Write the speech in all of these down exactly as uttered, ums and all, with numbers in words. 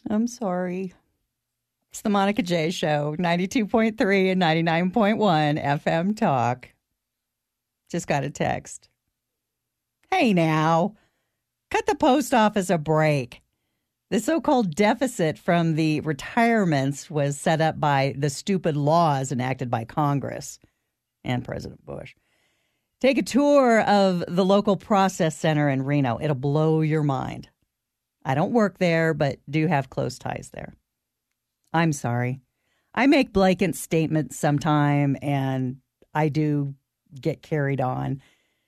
I'm sorry. It's the Monica J Show, ninety-two point three and ninety-nine point one F M Talk. Just got a text. Hey now, cut the post office a break. The so-called deficit from the retirements was set up by the stupid laws enacted by Congress and President Bush. Take a tour of the local process center in Reno. It'll blow your mind. I don't work there, but do have close ties there. I'm sorry. I make blanket statements sometime, and I do get carried on.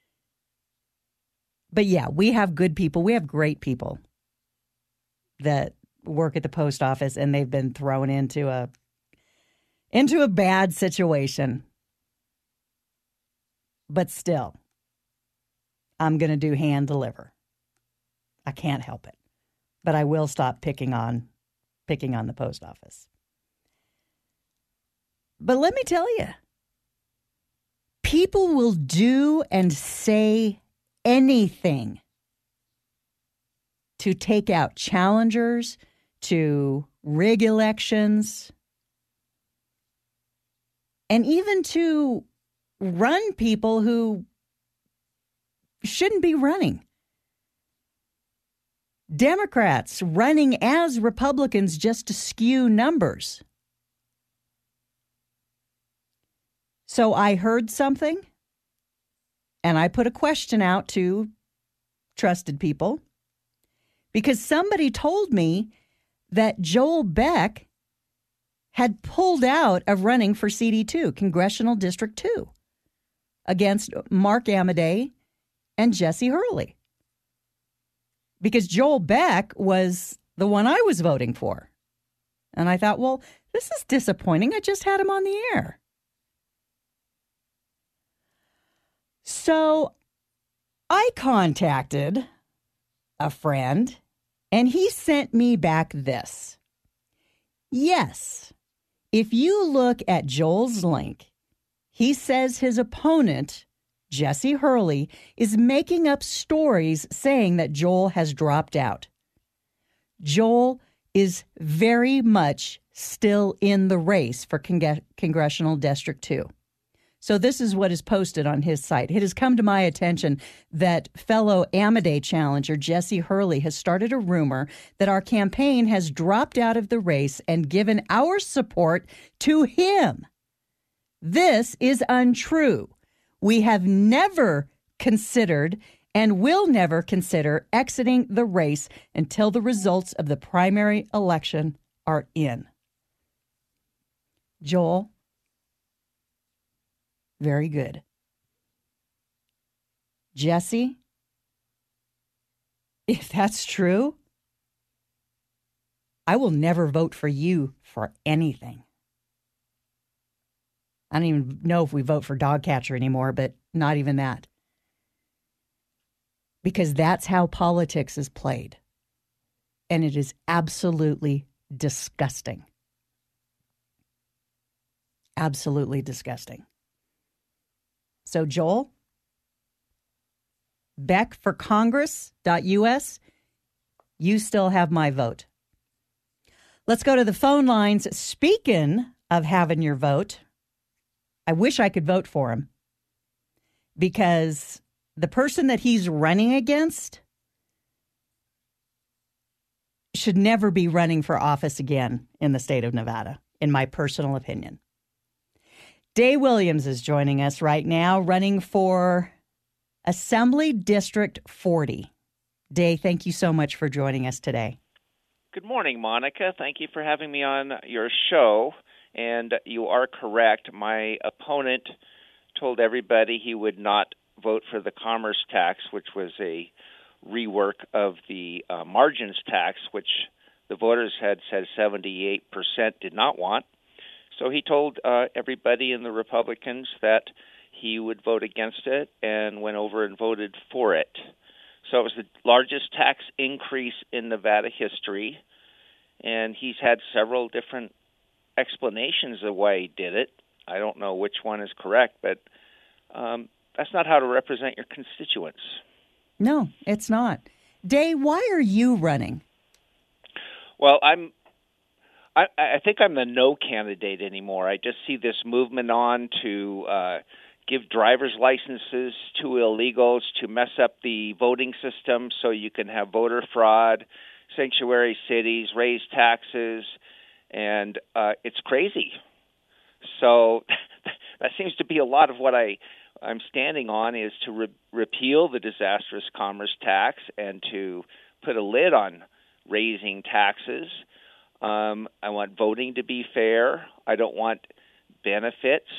But yeah, we have good people. We have great people that work at the post office, and they've been thrown into a into a bad situation. But still, I'm going to do hand deliver. I can't help it. But I will stop picking on picking on the post office. But let me tell you, people will do and say anything to take out challengers, to rig elections, and even to run people who shouldn't be running. Democrats running as Republicans just to skew numbers. So I heard something, and I put a question out to trusted people, because somebody told me that Joel Beck had pulled out of running for C D two, Congressional District two, against Mark Amodei and Jesse Hurley. Because Joel Beck was the one I was voting for. And I thought, well, this is disappointing. I just had him on the air. So I contacted a friend, and he sent me back this. Yes, if you look at Joel's link, he says his opponent, Jesse Hurley, is making up stories saying that Joel has dropped out. Joel is very much still in the race for Cong- Congressional District two. So this is what is posted on his site. It has come to my attention that fellow Amodei challenger Jesse Hurley has started a rumor that our campaign has dropped out of the race and given our support to him. This is untrue. We have never considered and will never consider exiting the race until the results of the primary election are in. Joel, very good. Jesse, if that's true, I will never vote for you for anything. I don't even know if we vote for dog catcher anymore, but not even that. Because that's how politics is played. And it is absolutely disgusting. Absolutely disgusting. So, Joel, Beck for Congress dot U S, you still have my vote. Let's go to the phone lines. Speaking of having your vote, I wish I could vote for him, because the person that he's running against should never be running for office again in the state of Nevada, in my personal opinion. Day Williams is joining us right now, running for Assembly District forty. Day, thank you so much for joining us today. Good morning, Monica. Thank you for having me on your show. And you are correct. My opponent told everybody he would not vote for the commerce tax, which was a rework of the uh, margins tax, which the voters had said seventy-eight percent did not want. So he told uh, everybody in the Republicans that he would vote against it, and went over and voted for it. So it was the largest tax increase in Nevada history, and he's had several different explanations of why he did it. I don't know which one is correct, but um, that's not how to represent your constituents. No, it's not. Day, why are you running? Well, I'm. I, I think I'm the no candidate anymore. I just see this movement on to uh, give driver's licenses to illegals to mess up the voting system so you can have voter fraud, sanctuary cities, raise taxes, and uh, it's crazy. So that seems to be a lot of what I, I'm standing on is to re- repeal the disastrous commerce tax and to put a lid on raising taxes. Um, I want voting to be fair. I don't want benefits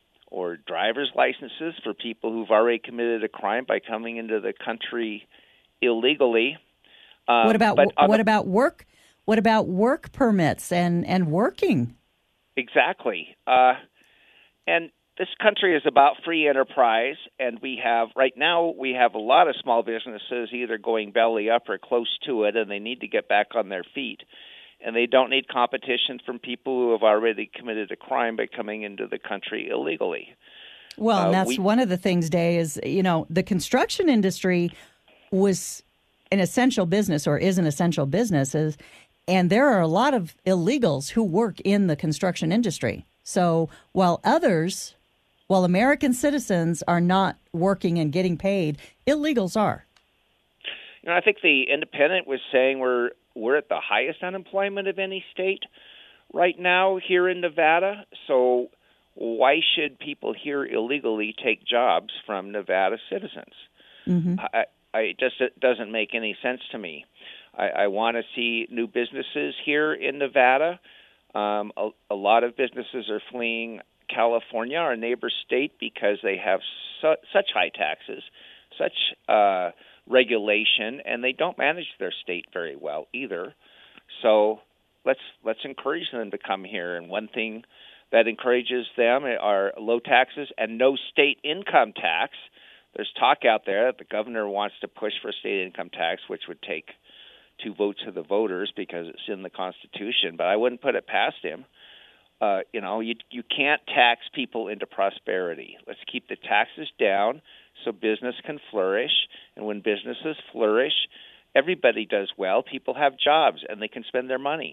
or driver's licenses for people who've already committed a crime by coming into the country illegally. Um, what about but what the, about work? What about work permits and, and working? Exactly. Uh, and this country is about free enterprise, and we have right now we have a lot of small businesses either going belly up or close to it, and they need to get back on their feet. And they don't need competition from people who have already committed a crime by coming into the country illegally. Well, and uh, that's we, one of the things, Day, is, you know, the construction industry was an essential business or is an essential business, is, and there are a lot of illegals who work in the construction industry. So while others, while American citizens are not working and getting paid, illegals are. You know, I think the Independent was saying we're we're at the highest unemployment of any state right now here in Nevada. So why should people here illegally take jobs from Nevada citizens? Mm-hmm. I, I it just it doesn't make any sense to me. I, I want to see new businesses here in Nevada. Um, a, a lot of businesses are fleeing California, our neighbor state, because they have su- such high taxes, such uh, regulation, and they don't manage their state very well either. So let's let's encourage them to come here. And one thing that encourages them are low taxes and no state income tax. There's talk out there that the governor wants to push for state income tax, which would take two votes of the voters because it's in the Constitution. But I wouldn't put it past him. Uh, you know, you you can't tax people into prosperity. Let's keep the taxes down so business can flourish. And when businesses flourish, everybody does well. People have jobs and they can spend their money.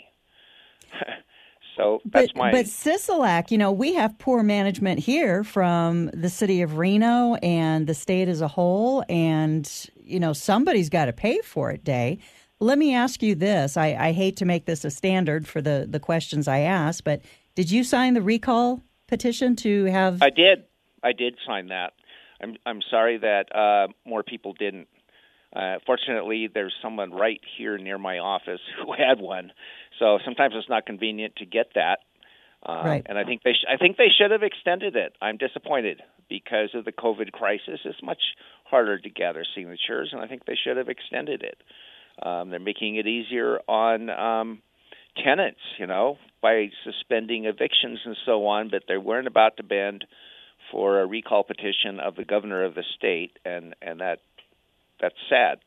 So that's but, my. But Sisolak, you know, we have poor management here from the city of Reno and the state as a whole. And, you know, somebody's got to pay for it, Day. Let me ask you this. I, I hate to make this a standard for the, the questions I ask, but did you sign the recall petition to have... I did. I did sign that. I'm I'm sorry that uh, more people didn't. Uh, fortunately, there's someone right here near my office who had one. So sometimes it's not convenient to get that. Uh, right. And I think they sh- I think they should have extended it. I'm disappointed because of the COVID crisis. It's much harder to gather signatures, and I think they should have extended it. Um, they're making it easier on um, tenants, you know, by suspending evictions and so on, but they weren't about to bend for a recall petition of the governor of the state, and, and that that's sad.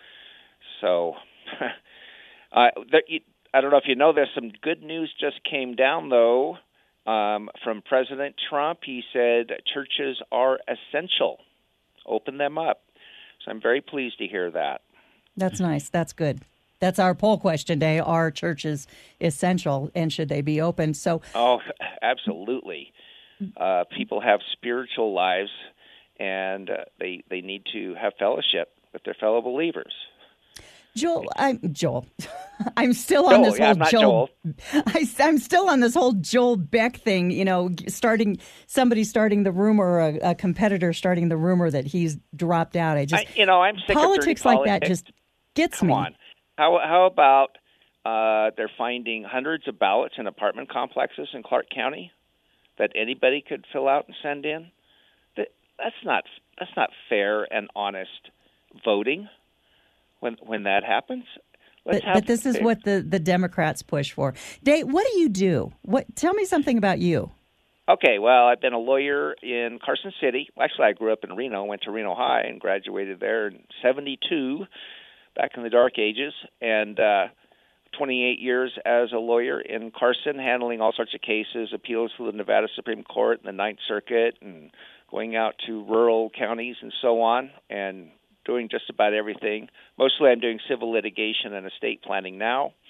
So uh, there, I don't know if you know this, some good news just came down, though, um, from President Trump. He said churches are essential. Open them up. So I'm very pleased to hear that. That's nice. That's good. That's our poll question, Day. Are churches essential, and should they be open? So, oh, absolutely. Uh, people have spiritual lives, and uh, they they need to have fellowship with their fellow believers. Joel, I'm Joel. I'm still on Joel, this yeah, whole I'm not Joel. Joel. I, I'm still on this whole Joel Beck thing. You know, starting somebody starting the rumor, a, a competitor starting the rumor that he's dropped out. I just, I, you know, I'm sick politics of like politics. that just gets Come me. on. How how about uh, they're finding hundreds of ballots in apartment complexes in Clark County that anybody could fill out and send in? That that's not that's not fair and honest voting. When when that happens, let's but, have but this is fair. what the, the Democrats push for. Dave, what do you do? What? Tell me something about you. Okay, well, I've been a lawyer in Carson City. Actually, I grew up in Reno, went to Reno High, and graduated there in seventy-two, back in the dark ages, and uh, twenty-eight years as a lawyer in Carson, handling all sorts of cases, appeals to the Nevada Supreme Court and the Ninth Circuit, and going out to rural counties and so on, and doing just about everything. Mostly I'm doing civil litigation and estate planning now.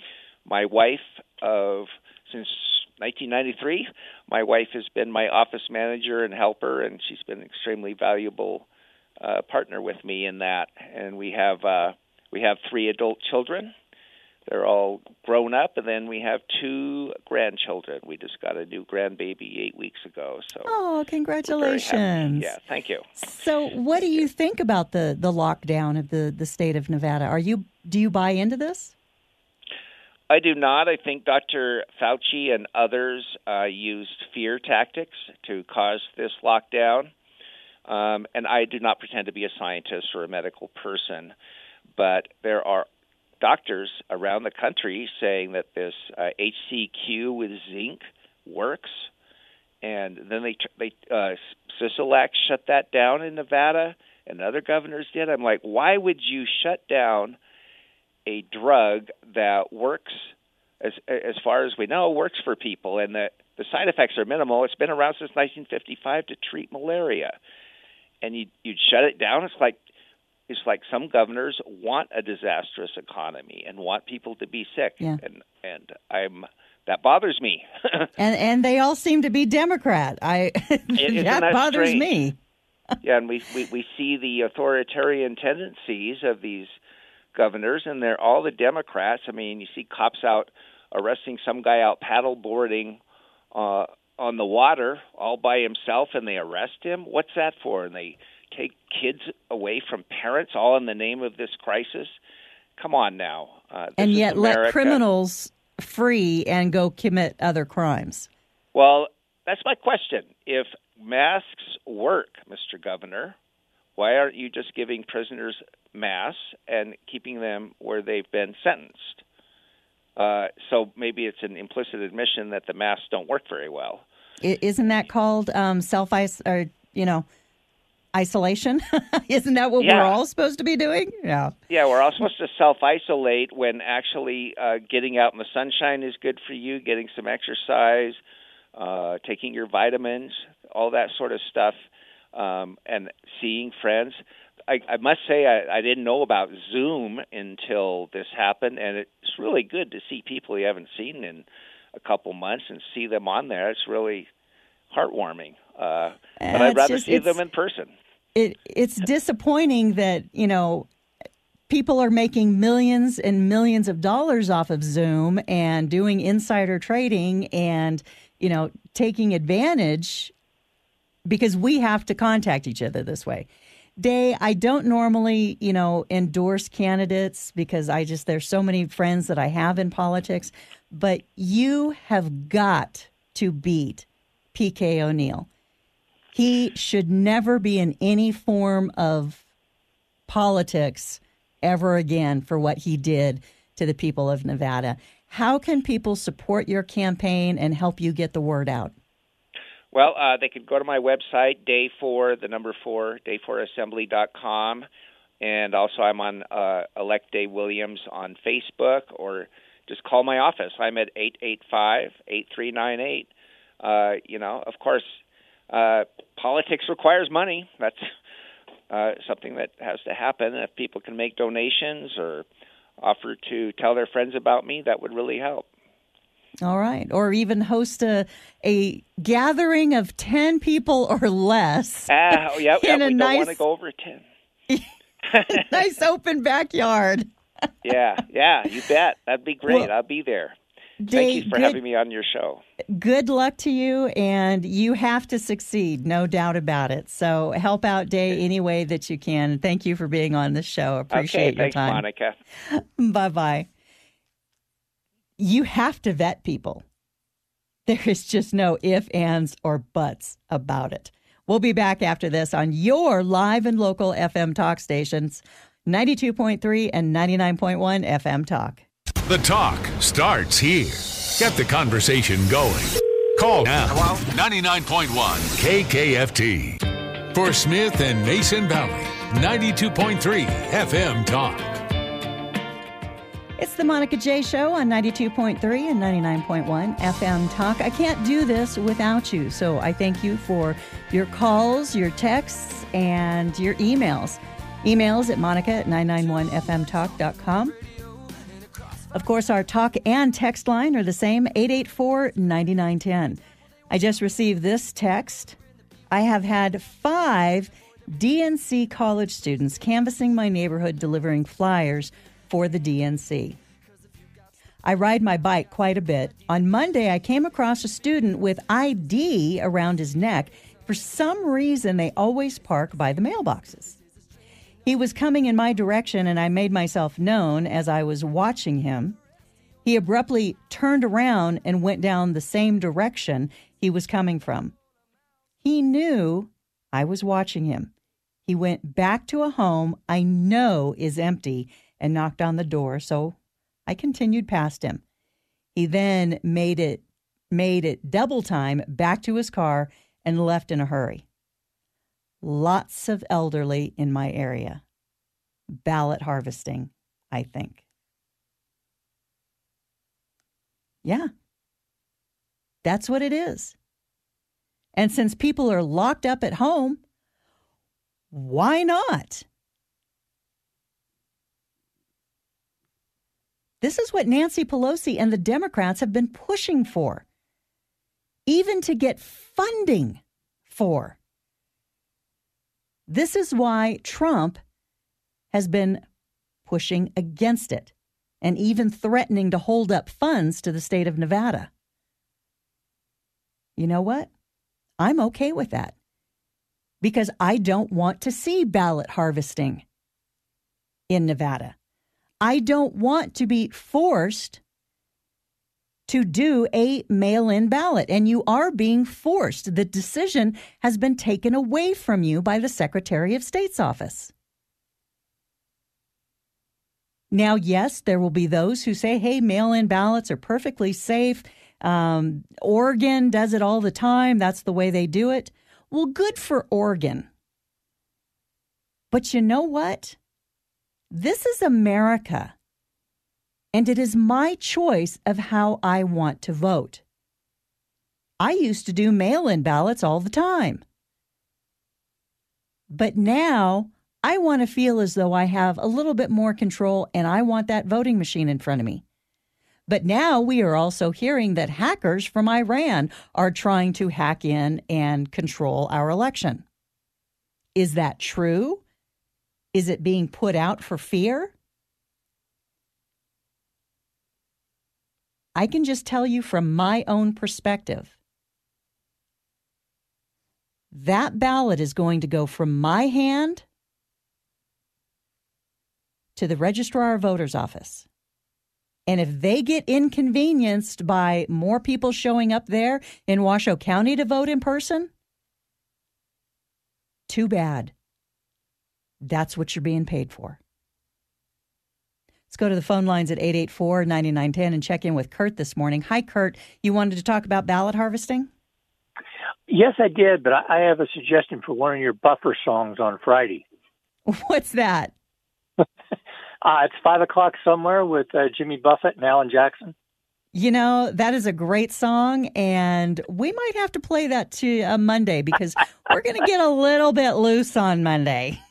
my wife of since nineteen ninety-three. My wife has been my office manager and helper, and she's been an extremely valuable uh, partner with me in that. And we have uh, we have three adult children. They're all grown up, and then we have two grandchildren. We just got a new grandbaby eight weeks ago. So, oh, congratulations! Yeah, thank you. So, what do you think about the, the lockdown of the, the state of Nevada? Are you do you buy into this? I do not. I think Doctor Fauci and others uh, used fear tactics to cause this lockdown. Um, and I do not pretend to be a scientist or a medical person, but there are doctors around the country saying that this uh, H C Q with zinc works, and then they they uh, Sisolak shut that down in Nevada, and other governors did. I'm like, why would you shut down a drug that works, as as far as we know, works for people, and the the side effects are minimal? It's been around since nineteen fifty-five to treat malaria, and you you'd shut it down. It's like It's like some governors want a disastrous economy and want people to be sick, yeah. and and I'm that bothers me. and and they all seem to be Democrat. I Isn't that, that bothers strange? me. Yeah, and we, we we see the authoritarian tendencies of these governors, and they're all the Democrats. I mean, you see cops out arresting some guy out paddle boarding uh, on the water all by himself, and they arrest him. What's that for? And they take kids away from parents, all in the name of this crisis. Come on now. Uh, this and is yet America. Let criminals free and go commit other crimes. Well, that's my question. If masks work, Mister Governor, why aren't you just giving prisoners masks and keeping them where they've been sentenced? Uh, so maybe it's an implicit admission that the masks don't work very well. Isn't that called um, self-ice or, you know, isolation? Isn't that what yeah. we're all supposed to be doing? Yeah. Yeah, we're all supposed to self-isolate when actually uh, getting out in the sunshine is good for you, getting some exercise, uh, taking your vitamins, all that sort of stuff, um, and seeing friends. I, I must say I, I didn't know about Zoom until this happened, and it's really good to see people you haven't seen in a couple months and see them on there. It's really heartwarming. Uh, but uh, I'd rather just, see them in person. It It's disappointing that, you know, people are making millions and millions of dollars off of Zoom and doing insider trading and, you know, taking advantage because we have to contact each other this way. Day, I don't normally, you know, endorse candidates because I just, there's so many friends that I have in politics, but you have got to beat P K O'Neill. He should never be in any form of politics ever again for what he did to the people of Nevada. How can people support your campaign and help you get the word out? Well, uh, they could go to my website, day four, the number four, day four assembly dot com. And also I'm on uh, Elect Day Williams on Facebook, or just call my office. I'm at eight eight five, eight three nine eight. Uh, you know, of course, uh, politics requires money. That's uh, something that has to happen. If people can make donations or offer to tell their friends about me, that would really help. All right. Or even host a a gathering of ten people or less. Ah, uh, yeah, yeah, in a we nice, don't want to go over ten. Nice open backyard. yeah, yeah, you bet. That'd be great. Well, I'll be there. Dave, Thank you for good, having me on your show. Good luck to you, and you have to succeed, no doubt about it. So help out Day any way that you can. Thank you for being on this show. Appreciate okay, your thanks, time. Monica. Bye-bye. You have to vet people. There is just no ifs, ands, or buts about it. We'll be back after this on your live and local F M talk stations, ninety-two point three and ninety-nine point one F M Talk. The talk starts here. Get the conversation going. Call now. Hello? ninety-nine point one K K F T. For Smith and Mason Valley, ninety-two point three F M Talk. It's the Monica J. Show on ninety-two point three and ninety-nine point one F M Talk. I can't do this without you, so I thank you for your calls, your texts, and your emails. Emails at monica at nine nine one f m talk dot com. Of course, our talk and text line are the same, eight eight four, nine nine one zero. I just received this text. I have had five D N C college students canvassing my neighborhood delivering flyers for the D N C. I ride my bike quite a bit. On Monday, I came across a student with I D around his neck. For some reason, they always park by the mailboxes. He was coming in my direction, and I made myself known as I was watching him. He abruptly turned around and went down the same direction he was coming from. He knew I was watching him. He went back to a home I know is empty and knocked on the door, so I continued past him. He then made it made it double time back to his car and left in a hurry. Lots of elderly in my area. Ballot harvesting, I think. Yeah, that's what it is. And since people are locked up at home, why not? This is what Nancy Pelosi and the Democrats have been pushing for, even to get funding for. This is why Trump has been pushing against it and even threatening to hold up funds to the state of Nevada. You know what? I'm okay with that because I don't want to see ballot harvesting in Nevada. I don't want to be forced to do a mail-in ballot, and you are being forced. The decision has been taken away from you by the Secretary of State's office. Now, yes, there will be those who say, hey, mail-in ballots are perfectly safe. Um, Oregon does it all the time. That's the way they do it. Well, good for Oregon. But you know what? This is America, and it is my choice of how I want to vote. I used to do mail-in ballots all the time. But now I want to feel as though I have a little bit more control, and I want that voting machine in front of me. But now we are also hearing that hackers from Iran are trying to hack in and control our election. Is that true? Is it being put out for fear? I can just tell you from my own perspective, that ballot is going to go from my hand to the Registrar of Voters office. And if they get inconvenienced by more people showing up there in Washoe County to vote in person, too bad. That's what you're being paid for. Let's go to the phone lines at eight eight four, nine nine one zero and check in with Kurt this morning. Hi, Kurt. You wanted to talk about ballot harvesting? Yes, I did, but I have a suggestion for one of your buffer songs on Friday. What's that? uh, it's five o'clock somewhere with uh, Jimmy Buffett and Alan Jackson. You know, that is a great song, and we might have to play that to uh, Monday because we're going to get a little bit loose on Monday.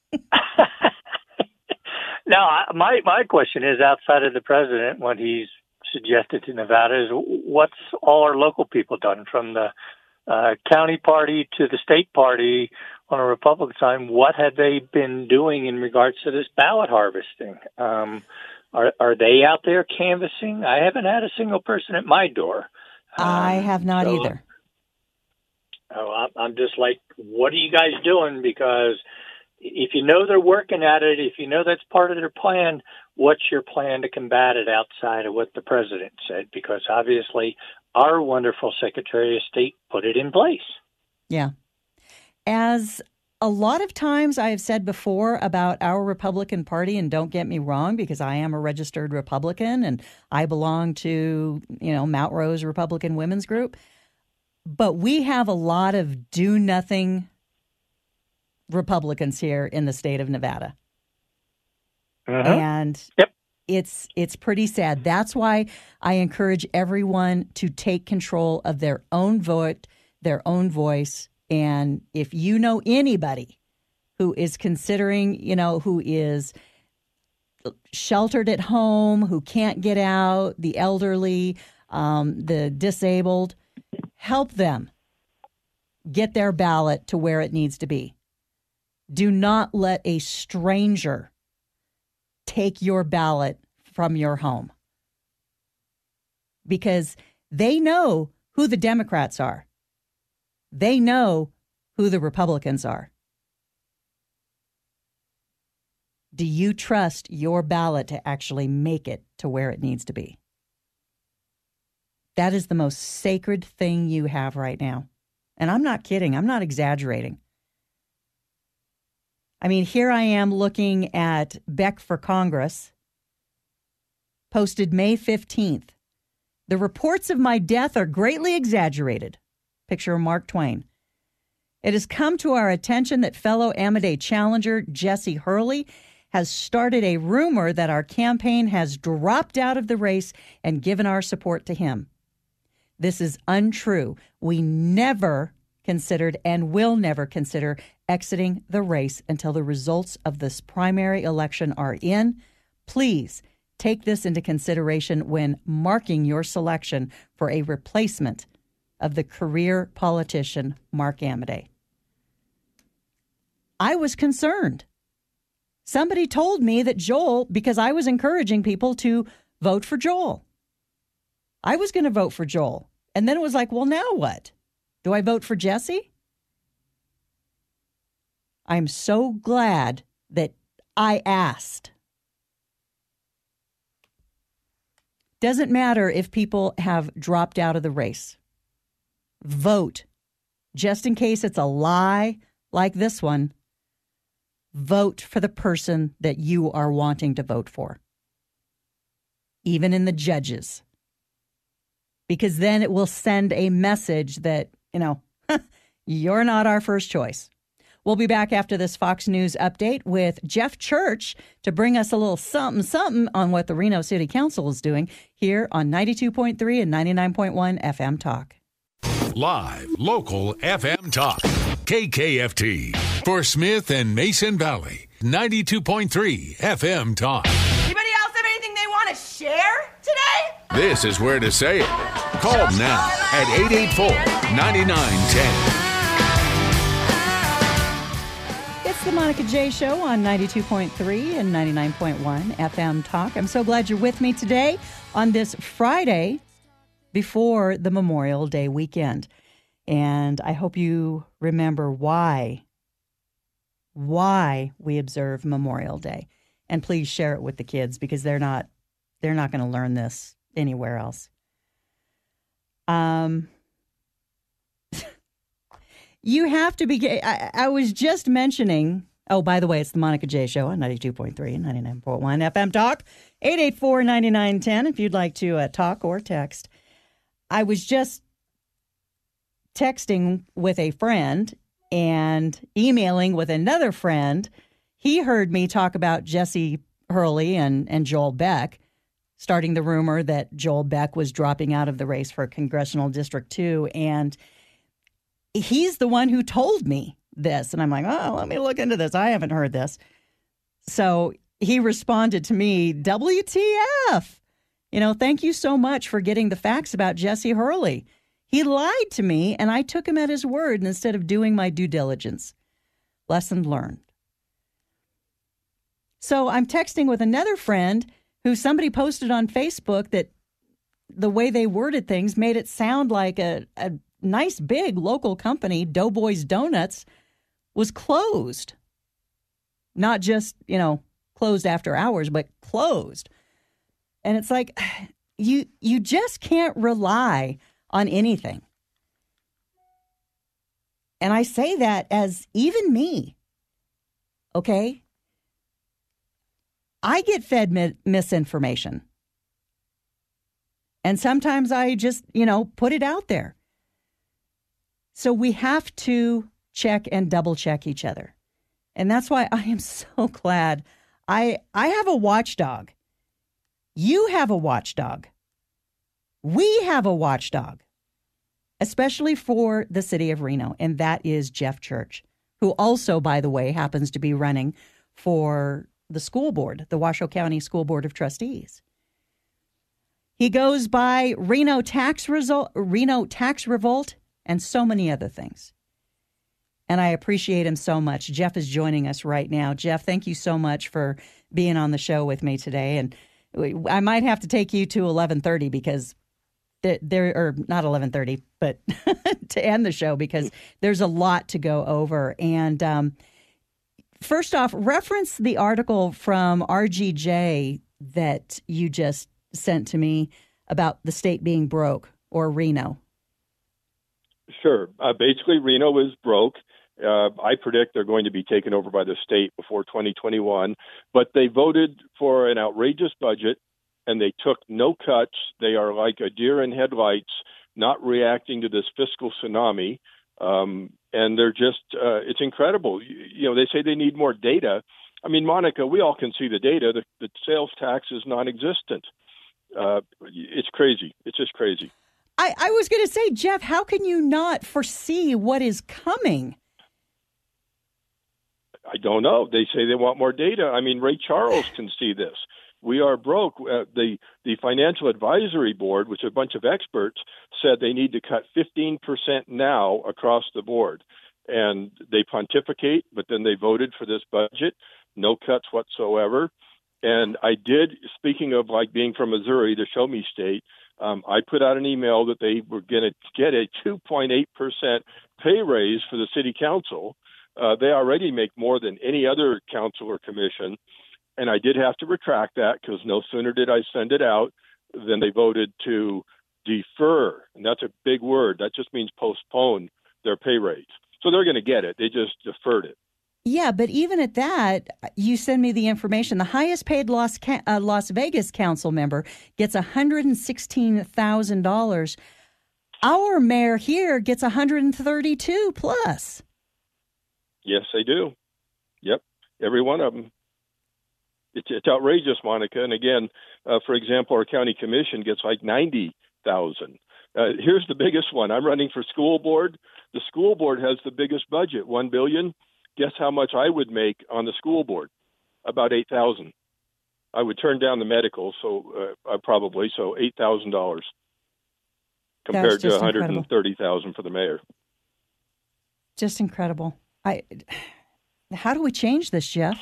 Now, my my question is, outside of the president, what he's suggested to Nevada is, what's all our local people done, from the uh, county party to the state party on a Republican side? What have they been doing in regards to this ballot harvesting? Um, are are they out there canvassing? I haven't had a single person at my door. Um, I have not so, either. Oh, I'm just like, what are you guys doing? Because if you know they're working at it, if you know that's part of their plan, what's your plan to combat it outside of what the president said? Because obviously our wonderful Secretary of State put it in place. Yeah. As a lot of times I have said before about our Republican Party, and don't get me wrong, because I am a registered Republican and I belong to, you know, Mount Rose Republican Women's Group, but we have a lot of do-nothing Republicans here in the state of Nevada. Uh-huh. And yep. it's it's pretty sad. That's why I encourage everyone to take control of their own vote, their own voice. And if you know anybody who is considering, you know, who is sheltered at home, who can't get out, the elderly, um, the disabled. Help them get their ballot to where it needs to be. Do not let a stranger take your ballot from your home, because they know who the Democrats are. They know who the Republicans are. Do you trust your ballot to actually make it to where it needs to be? That is the most sacred thing you have right now. And I'm not kidding. I'm not exaggerating. I mean, here I am looking at Beck for Congress, posted May fifteenth. The reports of my death are greatly exaggerated. Picture of Mark Twain. It has come to our attention that fellow Amadei challenger Jesse Hurley has started a rumor that our campaign has dropped out of the race and given our support to him. This is untrue. We never considered and will never consider exiting the race until the results of this primary election are in. Please take this into consideration when marking your selection for a replacement of the career politician Mark Amadei. I was concerned. Somebody told me that Joel, because I was encouraging people to vote for Joel. I was going to vote for Joel. And then it was like, well, now what? Do I vote for Jesse? I'm so glad that I asked. Doesn't matter if people have dropped out of the race. Vote. Just in case it's a lie like this one, vote for the person that you are wanting to vote for. Even in the judges. Because then it will send a message that, you know, you're not our first choice. We'll be back after this Fox News update with Jeff Church to bring us a little something, something on what the Reno City Council is doing here on ninety-two point three and ninety-nine point one F M Talk. Live, local F M Talk. K K F T. For Smith and Mason Valley. ninety-two point three F M Talk. Anybody else have anything they want to share today? This is where to say it. Call now at eight eight four, nine nine one zero. It's the Monica J. Show on ninety-two point three and ninety-nine point one F M Talk. I'm so glad you're with me today on this Friday before the Memorial Day weekend. And I hope you remember why, why we observe Memorial Day. And please share it with the kids because they're not, they're not going to learn this anywhere else. Um, you have to be, I, I was just mentioning, oh, by the way, it's the Monica J. Show on ninety-two point three and ninety-nine point one F M Talk, eight eight four, nine nine one zero if you'd like to uh, talk or text. I was just texting with a friend and emailing with another friend. He heard me talk about Jesse Hurley and, and Joel Beck, starting the rumor that Joel Beck was dropping out of the race for Congressional District two. And he's the one who told me this. And I'm like, oh, let me look into this. I haven't heard this. So he responded to me, W T F. You know, thank you so much for getting the facts about Jesse Hurley. He lied to me, and I took him at his word instead of doing my due diligence. Lesson learned. So I'm texting with another friend who somebody posted on Facebook that the way they worded things made it sound like a, a nice big local company, Doughboys Donuts, was closed. Not just, you know, closed after hours, but closed. And it's like, you you just can't rely on anything. And I say that as even me, okay? I get fed mi- misinformation. And sometimes I just, you know, put it out there. So we have to check and double check each other. And that's why I am so glad I I have a watchdog. You have a watchdog. We have a watchdog, especially for the city of Reno, and that is Jeff Church, who also, by the way, happens to be running for the school board, the Washoe County School Board of Trustees. He goes by Reno Tax Result, Reno Tax Revolt, and so many other things. And I appreciate him so much. Jeff is joining us right now. Jeff, thank you so much for being on the show with me today. And I might have to take you to eleven thirty because there, there or not eleven thirty, but to end the show because there's a lot to go over. And um, first off, reference the article from R G J that you just sent to me about the state being broke, or Reno. Sure. Uh, basically, Reno is broke. Uh, I predict they're going to be taken over by the state before twenty twenty-one. But they voted for an outrageous budget, and they took no cuts. They are like a deer in headlights, not reacting to this fiscal tsunami. Um, and they're just, uh, it's incredible. You, you know, they say they need more data. I mean, Monica, we all can see the data. The, the sales tax is non-existent. Uh, it's crazy. It's just crazy. I, I was going to say, Jeff, how can you not foresee what is coming? I don't know. They say they want more data. I mean, Ray Charles can see this. We are broke. Uh, the the Financial Advisory Board, which is a bunch of experts, said they need to cut fifteen percent now across the board. And they pontificate, but then they voted for this budget. No cuts whatsoever. And I did, speaking of like being from Missouri, the show me state, um, I put out an email that they were going to get a two point eight percent pay raise for the city council. Uh, they already make more than any other council or commission. And I did have to retract that because no sooner did I send it out than they voted to defer. And that's a big word. That just means postpone their pay raise. So they're going to get it. They just deferred it. Yeah, but even at that, you send me the information. The highest paid Las, uh, Las Vegas council member gets one hundred sixteen thousand dollars. Our mayor here gets one hundred thirty-two plus. Yes, they do. Yep, every one of them. It's, it's outrageous, Monica. And again, uh, for example, our county commission gets like ninety thousand. Uh, here's the biggest one. I'm running for school board. The school board has the biggest budget, one billion dollars. Guess how much I would make on the school board? About eight thousand dollars. I would turn down the medical, so uh, uh, probably so eight thousand dollars compared to one hundred thirty thousand dollars for the mayor. Just incredible. I. How do we change this, Jeff?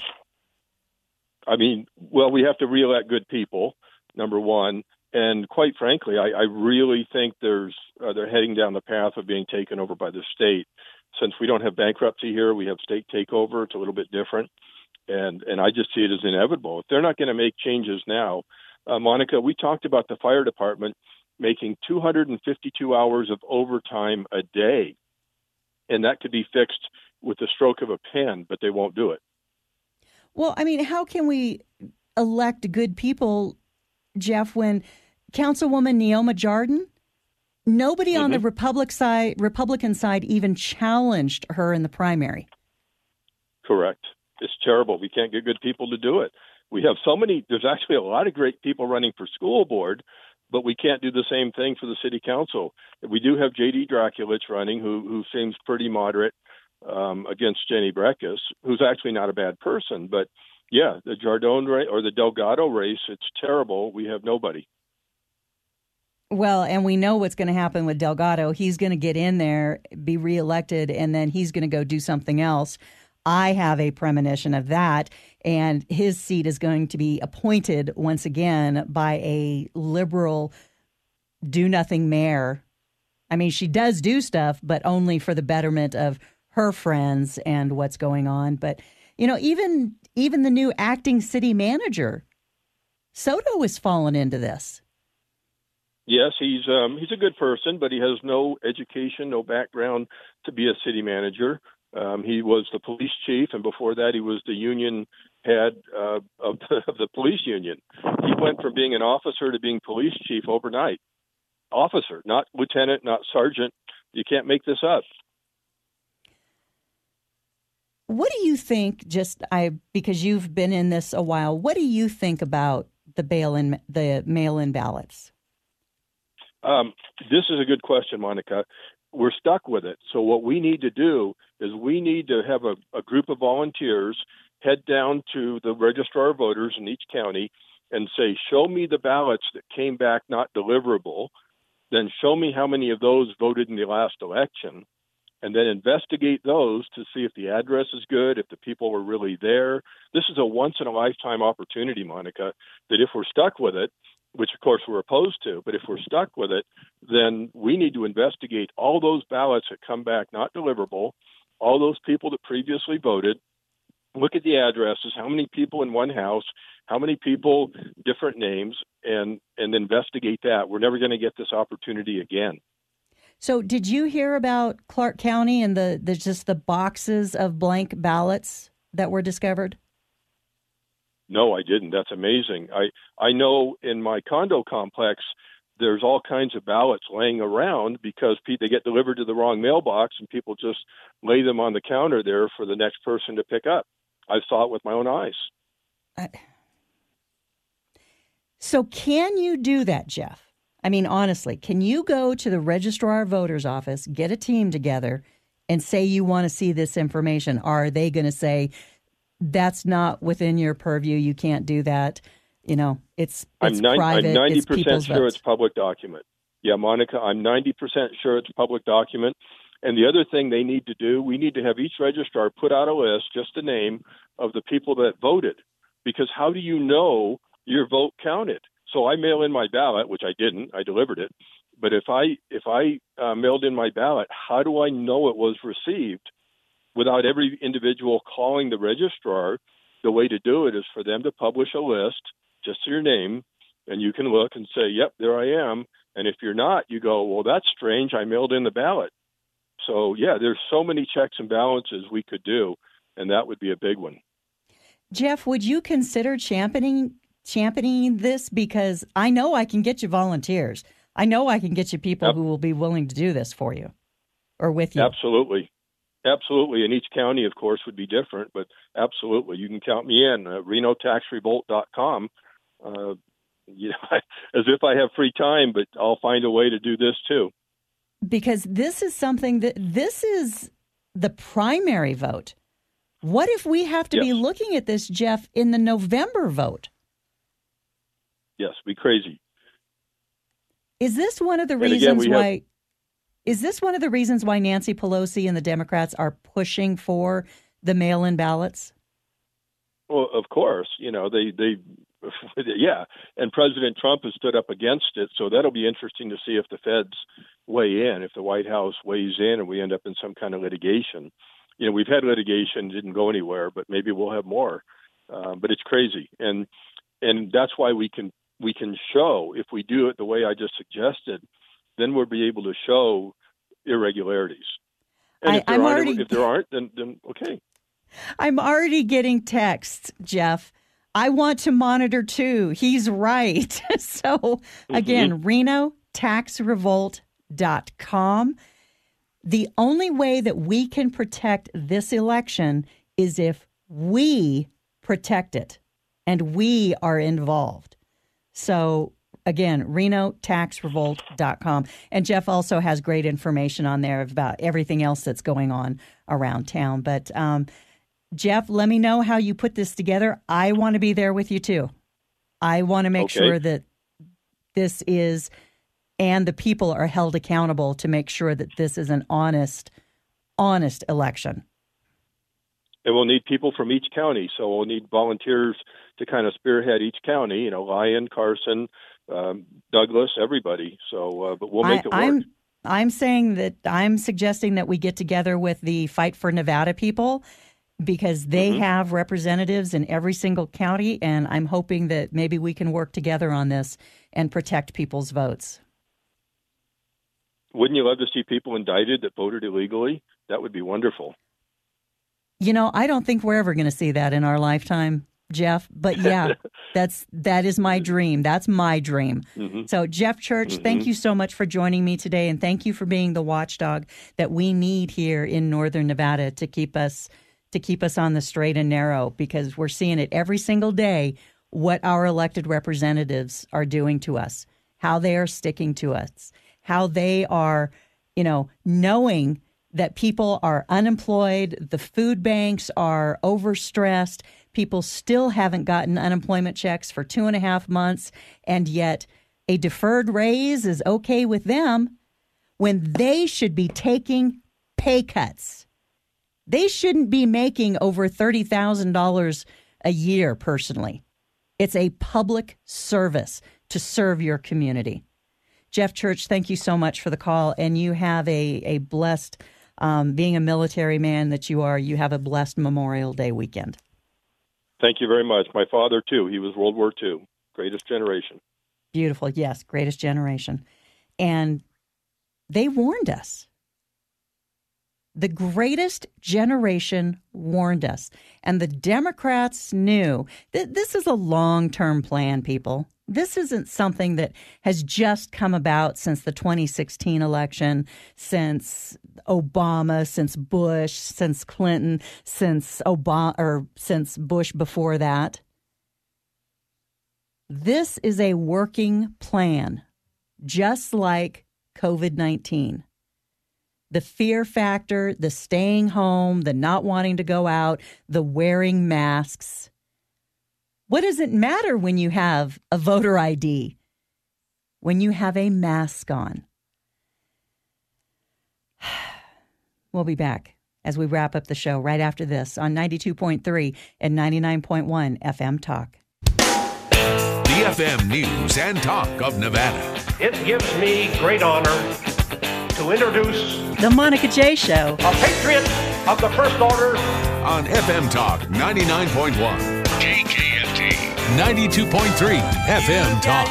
I mean, well, we have to re-elect good people, number one. And quite frankly, I, I really think there's uh, they're heading down the path of being taken over by the state. Since we don't have bankruptcy here, we have state takeover. It's a little bit different. And and I just see it as inevitable. If they're not going to make changes now, uh, Monica, we talked about the fire department making two hundred fifty-two hours of overtime a day. And that could be fixed with the stroke of a pen, but they won't do it. Well, I mean, how can we elect good people, Jeff, when Councilwoman Neoma Jardin, nobody mm-hmm. on the Republic side, Republican side even challenged her in the primary? Correct. It's terrible. We can't get good people to do it. We have so many, there's actually a lot of great people running for school board, but we can't do the same thing for the city council. We do have J D Draculich running, who who seems pretty moderate um, against Jenny Breckus, who's actually not a bad person. But yeah, the Jardone race or the Delgado race, it's terrible. We have nobody. Well, and we know what's going to happen with Delgado. He's going to get in there, be reelected, and then he's going to go do something else. I have a premonition of that, and his seat is going to be appointed once again by a liberal do-nothing mayor. I mean, she does do stuff, but only for the betterment of her friends and what's going on. But, you know, even even the new acting city manager, Soto, has fallen into this. Yes, he's um, he's a good person, but he has no education, no background to be a city manager. Um, he was the police chief, and before that, he was the union head uh, of, the, of the police union. He went from being an officer to being police chief overnight. Officer, not lieutenant, not sergeant. You can't make this up. What do you think? Just I because you've been in this a while. What do you think about the bail-in, the mail-in ballots? Um, this is a good question, Monica. We're stuck with it. So what we need to do is we need to have a, a group of volunteers head down to the registrar of voters in each county and say, show me the ballots that came back not deliverable, then show me how many of those voted in the last election, and then investigate those to see if the address is good, if the people were really there. This is a once-in-a-lifetime opportunity, Monica, that if we're stuck with it, which of course we're opposed to, but if we're stuck with it, then we need to investigate all those ballots that come back not deliverable, all those people that previously voted, look at the addresses, how many people in one house, how many people, different names, and, and investigate that. We're never going to get this opportunity again. So did you hear about Clark County and the, the just the boxes of blank ballots that were discovered? No, I didn't. That's amazing. I, I know in my condo complex, there's all kinds of ballots laying around because they get delivered to the wrong mailbox and people just lay them on the counter there for the next person to pick up. I saw it with my own eyes. Uh, so can you do that, Jeff? I mean, honestly, can you go to the registrar of voters office, get a team together, and say you want to see this information? Or are they going to say, that's not within your purview, you can't do that? You know, it's, it's I'm, nine, private, I'm ninety percent it's sure votes. It's public document. Yeah, Monica, I'm ninety percent sure it's public document. And the other thing they need to do, we need to have each registrar put out a list, just a name, of the people that voted. Because how do you know your vote counted? So I mail in my ballot, which I didn't. I delivered it. But if I if I uh, mailed in my ballot, how do I know it was received without every individual calling the registrar? The way to do it is for them to publish a list, just your name, and you can look and say, yep, there I am. And if you're not, you go, well, that's strange. I mailed in the ballot. So, yeah, there's so many checks and balances we could do, and that would be a big one. Jeff, would you consider championing championing this? Because I know I can get you volunteers. I know I can get you people yep. who will be willing to do this for you or with you. Absolutely. Absolutely. And each county, of course, would be different, but absolutely. You can count me in. Uh, Reno Tax Revolt dot com. Uh, you know, as if I have free time, but I'll find a way to do this too. Because this is something that this is the primary vote. What if we have to yes. be looking at this, Jeff, in the November vote? Yes, be crazy. Is this one of the and reasons again, why? Have, is this one of the reasons why Nancy Pelosi and the Democrats are pushing for the mail-in ballots? Well, of course, you know they they yeah, and President Trump has stood up against it. So that'll be interesting to see if the feds weigh in, if the White House weighs in, and we end up in some kind of litigation. You know, we've had litigation, didn't go anywhere, but maybe we'll have more. Uh, but it's crazy, and and that's why we can we can show, if we do it the way I just suggested, then we'll be able to show irregularities. And I, if, there I'm aren't, already, if there aren't, then then okay. I'm already getting texts, Jeff. I want to monitor too. He's right. So again, mm-hmm. Reno Tax Revolt dot com. The only way that we can protect this election is if we protect it and we are involved. So again, Reno Tax Revolt dot com. And Jeff also has great information on there about everything else that's going on around town. But um, Jeff, let me know how you put this together. I want to be there with you too. I want to make okay. sure that this is, and the people are held accountable to make sure that this is an honest, honest election. And we'll need people from each county. So we'll need volunteers to kind of spearhead each county, you know, Lyon, Carson, um, Douglas, everybody. So, uh, but we'll make I, it work. I'm, I'm saying that I'm suggesting that we get together with the Fight for Nevada people, because they mm-hmm. have representatives in every single county, and I'm hoping that maybe we can work together on this and protect people's votes. Wouldn't you love to see people indicted that voted illegally? That would be wonderful. You know, I don't think we're ever going to see that in our lifetime, Jeff. But yeah, that's that is my dream. That's my dream. Mm-hmm. So, Jeff Church, mm-hmm. thank you so much for joining me today, and thank you for being the watchdog that we need here in Northern Nevada to keep us to keep us on the straight and narrow, because we're seeing it every single day, what our elected representatives are doing to us, how they are sticking to us, how they are, you know, knowing that people are unemployed, the food banks are overstressed, people still haven't gotten unemployment checks for two and a half months, and yet a deferred raise is okay with them when they should be taking pay cuts. They shouldn't be making over thirty thousand dollars a year personally. It's a public service to serve your community. Jeff Church, thank you so much for the call, and you have a, a blessed Um, being a military man that you are, you have a blessed Memorial Day weekend. Thank you very much. My father, too. He was World War Two. Greatest generation. Beautiful. Yes, greatest generation. And they warned us. The greatest generation warned us. And the Democrats knew that this is a long-term plan, people. This isn't something that has just come about since the twenty sixteen election, since Obama, since Bush, since Clinton, since Obama, or since Bush before that. This is a working plan, just like COVID nineteen. The fear factor, the staying home, the not wanting to go out, the wearing masks. What does it matter when you have a voter I D? When you have a mask on? We'll be back as we wrap up the show right after this on ninety-two point three and ninety-nine point one F M Talk. The F M News and Talk of Nevada. It gives me great honor to introduce The Monica J. Show, a patriot of the First Order, on F M Talk ninety-nine point one, K K F T ninety-two point three F M Talk.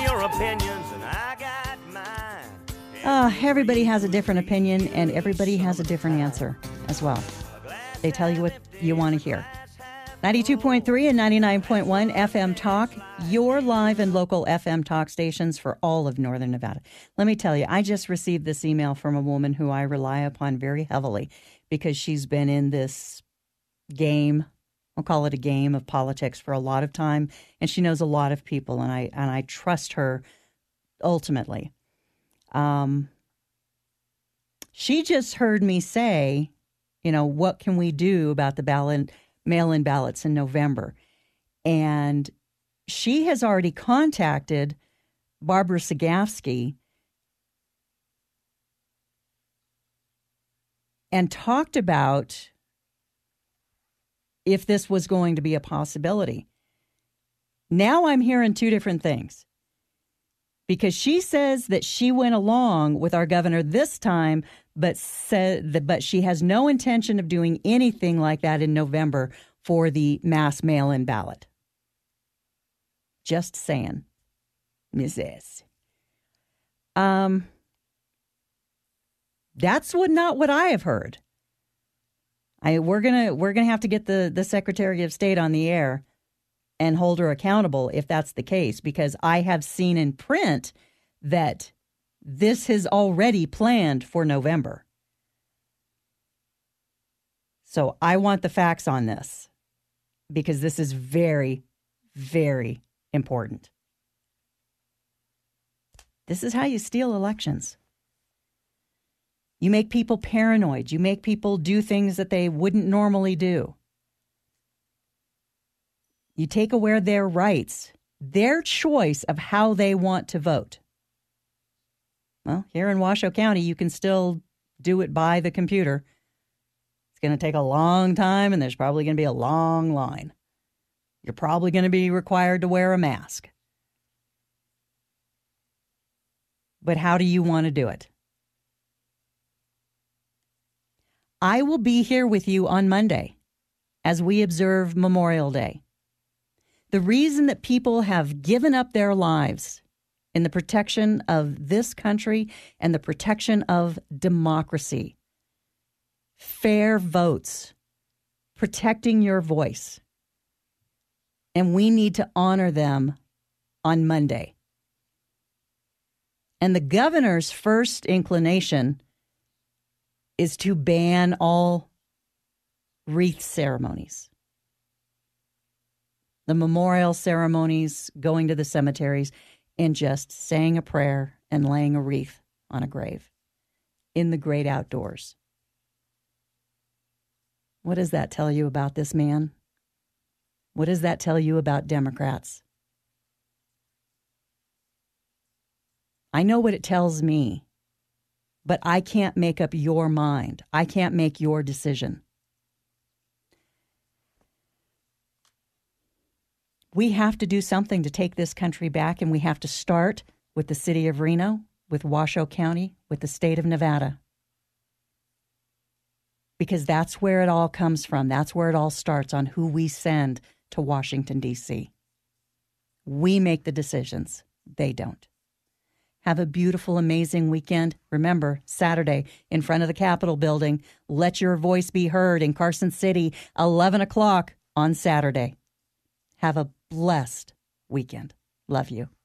Uh, everybody has a different opinion, and everybody has a different answer as well. They tell you what you want to hear. ninety-two point three and ninety-nine point one F M Talk, your live and local F M Talk stations for all of Northern Nevada. Let me tell you, I just received this email from a woman who I rely upon very heavily because she's been in this game, I'll call it a game of politics, for a lot of time, and she knows a lot of people, and I and I trust her ultimately. Um, she just heard me say, you know, what can we do about the ballot, mail-in ballots in November? And she has already contacted Barbara Sagafsky and talked about if this was going to be a possibility. Now I'm hearing two different things. Because she says that she went along with our governor this time, but said that, but she has no intention of doing anything like that in November for the mass mail-in ballot. Just saying, Missus Um, that's what not what I have heard. I we're gonna we're gonna have to get the the Secretary of State on the air and hold her accountable if that's the case, because I have seen in print that this is already planned for November. So I want the facts on this, because this is very, very important. This is how you steal elections. You make people paranoid. You make people do things that they wouldn't normally do. You take away their rights, their choice of how they want to vote. Well, here in Washoe County, you can still do it by the computer. It's going to take a long time, and there's probably going to be a long line. You're probably going to be required to wear a mask. But how do you want to do it? I will be here with you on Monday as we observe Memorial Day. The reason that people have given up their lives in the protection of this country and the protection of democracy, fair votes, protecting your voice. And we need to honor them on Monday. And the governor's first inclination is to ban all wreath ceremonies. The memorial ceremonies, going to the cemeteries, and just saying a prayer and laying a wreath on a grave in the great outdoors. What does that tell you about this man? What does that tell you about Democrats? I know what it tells me, but I can't make up your mind. I can't make your decision. We have to do something to take this country back, and we have to start with the city of Reno, with Washoe County, with the state of Nevada. Because that's where it all comes from. That's where it all starts, on who we send to Washington, D C. We make the decisions. They don't. Have a beautiful, amazing weekend. Remember, Saturday, in front of the Capitol building, let your voice be heard in Carson City, eleven o'clock on Saturday. Have a blessed weekend. Love you.